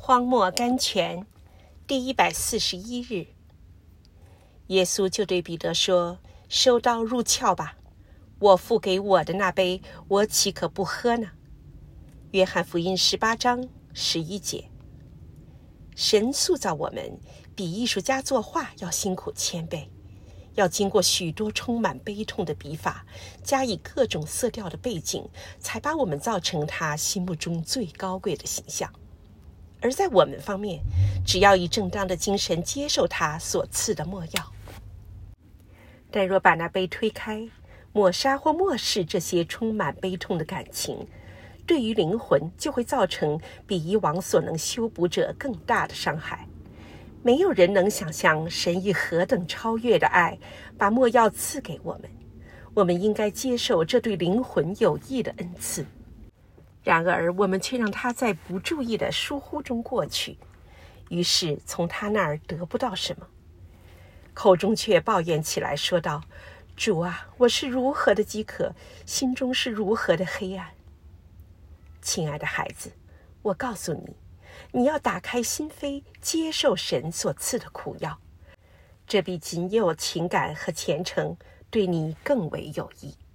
荒漠甘泉第141日，耶稣就对彼得说：收刀入鞘吧，我付给我的那杯，我岂可不喝呢？约翰福音18章11节。神塑造我们比艺术家作画要辛苦1000倍，要经过许多充满悲痛的笔法，加以各种色调的背景，才把我们造成他心目中最高贵的形象。而在我们方面，只要以正当的精神接受他所赐的墨药。但若把那杯推开，抹杀或漠视这些充满悲痛的感情，对于灵魂就会造成比以往所能修补者更大的伤害。没有人能想象神以何等超越的爱把墨药赐给我们，我们应该接受这对灵魂有益的恩赐。然而我们却让它在不注意的疏忽中过去，于是从他那儿得不到什么，口中却抱怨起来，说道：主啊，我是如何的饥渴，心中是如何的黑暗。亲爱的孩子，我告诉你，你要打开心扉，接受神所赐的苦药，这比仅有情感和虔诚对你更为有益。